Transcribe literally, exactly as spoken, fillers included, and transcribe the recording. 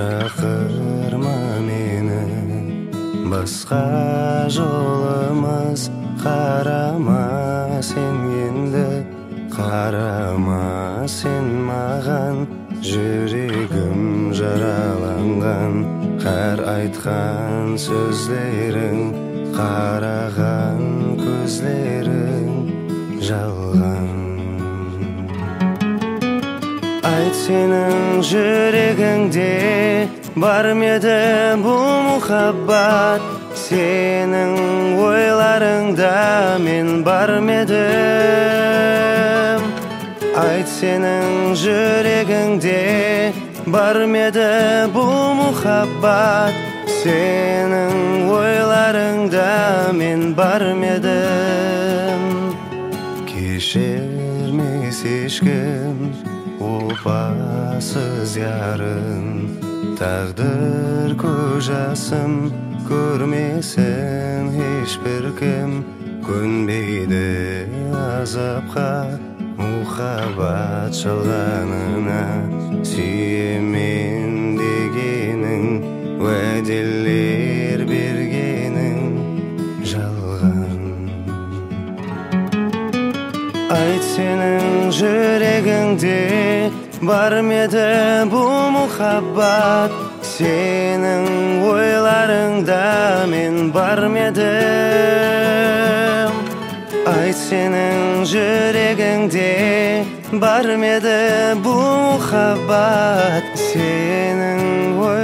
шақырма мені, басқа жолымыз қарама сен енді, қарама сен маған, жүрегім жараланған, қар айтқан сөздерің, қараған көздерің жалған. Айт, сенің жүрегіңде бар меді бұл мұхаббат, сенің ойларыңда мен бар медім. Айт, сенің жүрегіңде бар меді бұл мұхаббат, сенің ойларыңда мен бар медім. Кешірмес ешкім опасыз ярын, тағдыр көжасым көрмесін ешбір кім, көнбейді азапқа мұхаббат жалғанына, сүйемен дегенің, уәделер бергенің жалған. Айт, сенің жүрегіңде бар меді бұл мұхаббат, сенің ойларыңда мен бар медім. Айт, сенің жүрегіңде бар меді бұл мұхаббат, сенің